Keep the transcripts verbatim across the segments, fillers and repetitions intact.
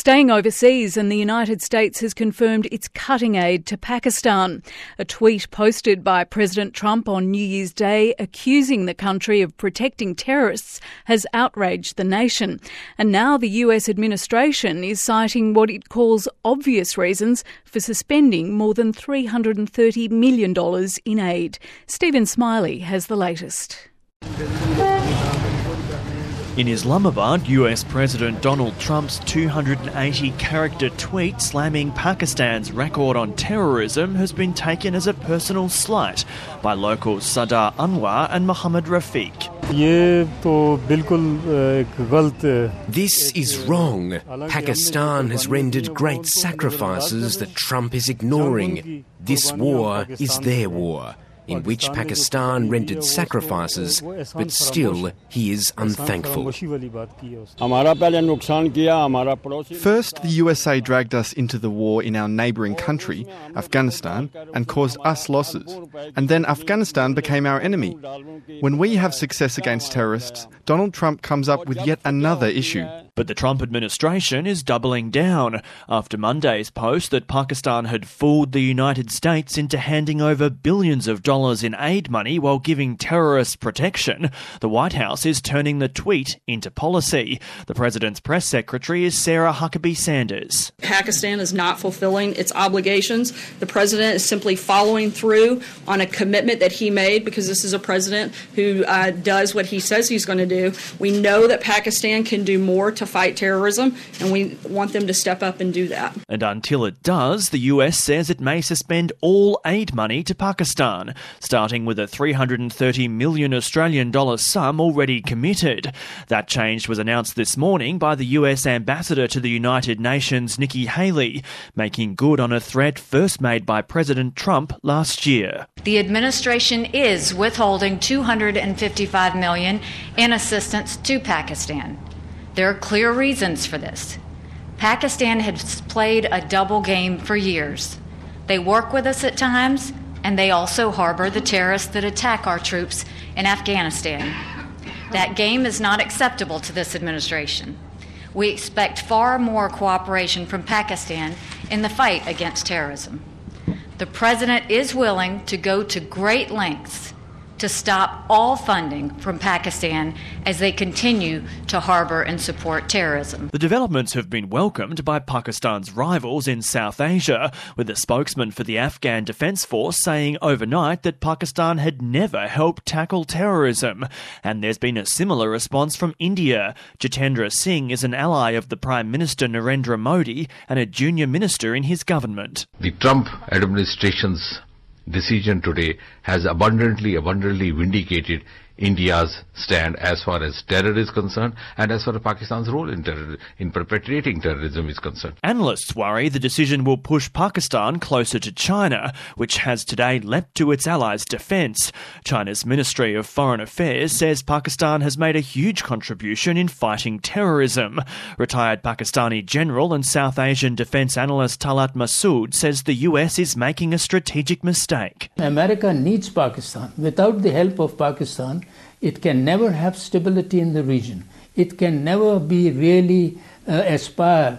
Staying overseas, and the United States has confirmed it's cutting aid to Pakistan. A tweet posted by President Trump on New Year's Day accusing the country of protecting terrorists has outraged the nation. And now the U S administration is citing what it calls obvious reasons for suspending more than three hundred thirty million dollars in aid. Stephen Smiley has the latest. In Islamabad, U S President Donald Trump's two hundred eighty character tweet slamming Pakistan's record on terrorism has been taken as a personal slight by locals Sadar Anwar and Mohammad Rafiq. This is wrong. Pakistan has rendered great sacrifices that Trump is ignoring. This war is their war, in which Pakistan rendered sacrifices, but still he is unthankful. First, the U S A dragged us into the war in our neighbouring country, Afghanistan, and caused us losses. And then Afghanistan became our enemy. When we have success against terrorists, Donald Trump comes up with yet another issue. But the Trump administration is doubling down after Monday's post that Pakistan had fooled the United States into handing over billions of dollars in aid money while giving terrorists protection. The White House is turning the tweet into policy. The president's press secretary is Sarah Huckabee Sanders. Pakistan is not fulfilling its obligations. The president is simply following through on a commitment that he made, because this is a president who uh, does what he says he's going to do. We know that Pakistan can do more to fight terrorism, and we want them to step up and do that. And until it does, the U S says it may suspend all aid money to Pakistan, starting with a three hundred thirty million Australian dollar sum already committed. That change was announced this morning by the U S ambassador to the United Nations, Nikki Haley, making good on a threat first made by President Trump last year. The administration is withholding two hundred fifty-five million dollars in assistance to Pakistan. There are clear reasons for this. Pakistan has played a double game for years. They work with us at times, and they also harbor the terrorists that attack our troops in Afghanistan. That game is not acceptable to this administration. We expect far more cooperation from Pakistan in the fight against terrorism. The president is willing to go to great lengths to stop all funding from Pakistan as they continue to harbor and support terrorism. The developments have been welcomed by Pakistan's rivals in South Asia, with a spokesman for the Afghan Defence Force saying overnight that Pakistan had never helped tackle terrorism. And there's been a similar response from India. Jitendra Singh is an ally of the Prime Minister Narendra Modi and a junior minister in his government. The Trump administration's decision today has abundantly, abundantly vindicated India's stand as far as terror is concerned and as far as Pakistan's role in terror, in perpetrating terrorism is concerned. Analysts worry the decision will push Pakistan closer to China, which has today leapt to its allies' defence. China's Ministry of Foreign Affairs says Pakistan has made a huge contribution in fighting terrorism. Retired Pakistani general and South Asian defence analyst Talat Masood says the U S is making a strategic mistake. America needs Pakistan. Without the help of Pakistan, it can never have stability in the region. It can never be really uh, aspire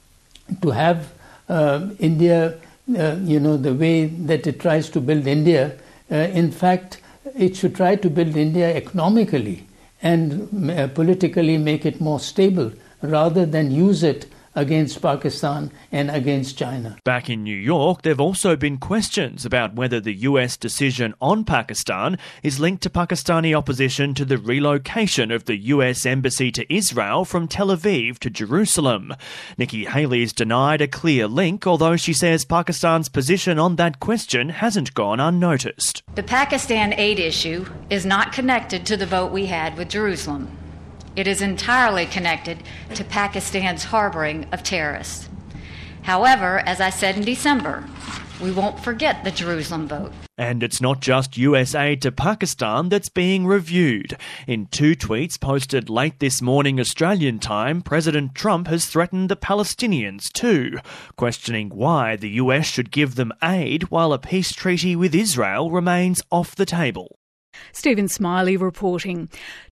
to have uh, India, uh, you know, the way that it tries to build India. Uh, in fact, it should try to build India economically and uh, politically make it more stable, rather than use it against Pakistan and against China. Back in New York, there have also been questions about whether the U S decision on Pakistan is linked to Pakistani opposition to the relocation of the U S embassy to Israel from Tel Aviv to Jerusalem. Nikki Haley's denied a clear link, although she says Pakistan's position on that question hasn't gone unnoticed. The Pakistan aid issue is not connected to the vote we had with Jerusalem. It is entirely connected to Pakistan's harboring of terrorists. However, as I said in December, we won't forget the Jerusalem vote. And it's not just U S aid to Pakistan that's being reviewed. In two tweets posted late this morning Australian time, President Trump has threatened the Palestinians too, questioning why the U S should give them aid while a peace treaty with Israel remains off the table. Stephen Smiley reporting.